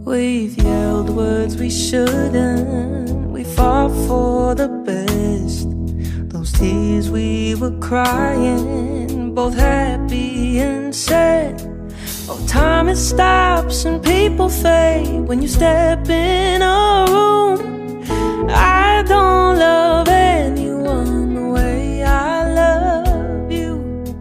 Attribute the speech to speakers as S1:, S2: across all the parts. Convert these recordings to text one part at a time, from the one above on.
S1: We've yelled words we shouldn't. We fought for the best. Those tears we were crying, both happy and sad. Oh, time it stops and people fade when you step in a room. I don't love anyone the way I love you.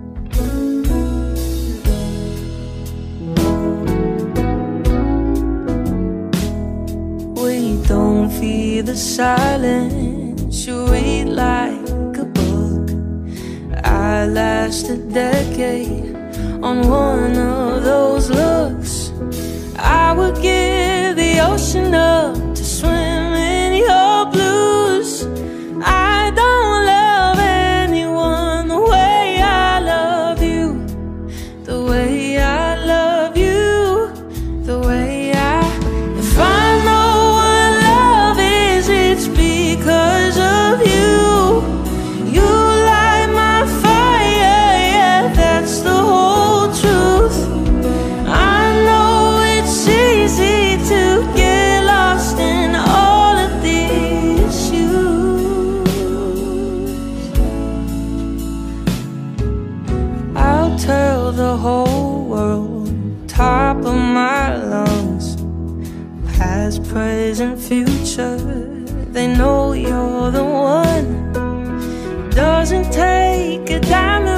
S1: We don't fear the silence. You read like a book. I last a decade on one of those looks. I would give the ocean up to swim in your blues. I don't love anyone the way I love you, the way I love you, the way if I know what love is, it's because of you. You light my fire, yeah, that's the whole truth. I know it's easy to get lost in all of the issues. I'll tell the whole world, top of my lungs, past, present, future, they know you're the one. Doesn't take a diamond